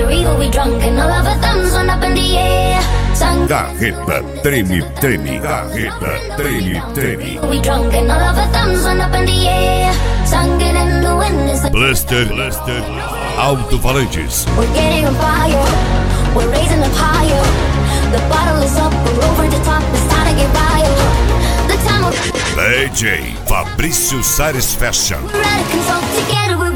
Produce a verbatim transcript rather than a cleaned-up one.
are evil, we drunk, and all of our thumbs went up in the air. Sun Garreta treme, treme, Garreta treme, treme. we drunk, and all of our thumbs went up in the air. Sung it in the wind, it's like Blaster, Blaster, alto-falantes. we're getting on fire, we're raising up higher. The bottle is up, we're over the top, it's time to get wild. The time will D J Fabrício Sares Fashion. we're out of control, together we're